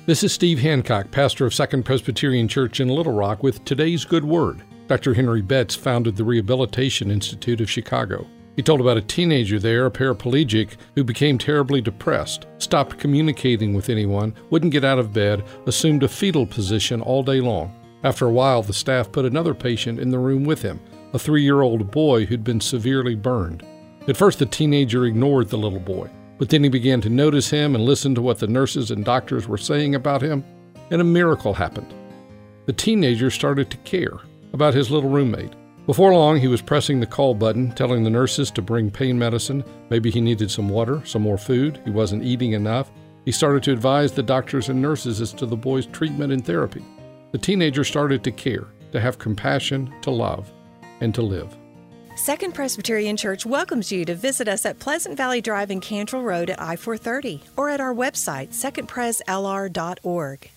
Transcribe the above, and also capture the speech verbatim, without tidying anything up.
This is Steve Hancock, pastor of Second Presbyterian Church in Little Rock, with today's good word. Doctor Henry Betts founded the Rehabilitation Institute of Chicago. He told about a teenager there, a paraplegic, who became terribly depressed, stopped communicating with anyone, wouldn't get out of bed, assumed a fetal position all day long. After a while, the staff put another patient in the room with him, a three-year-old boy who'd been severely burned. At first, the teenager ignored the little boy, but then he began to notice him and listen to what the nurses and doctors were saying about him, and a miracle happened. The teenager started to care about his little roommate. Before long, he was pressing the call button, telling the nurses to bring pain medicine. Maybe he needed some water, some more food. He wasn't eating enough. He started to advise the doctors and nurses as to the boy's treatment and therapy. The teenager started to care, to have compassion, to love, and to live. Second Presbyterian Church welcomes you to visit us at Pleasant Valley Drive and Cantrell Road at I four thirty or at our website, second pres l r dot org.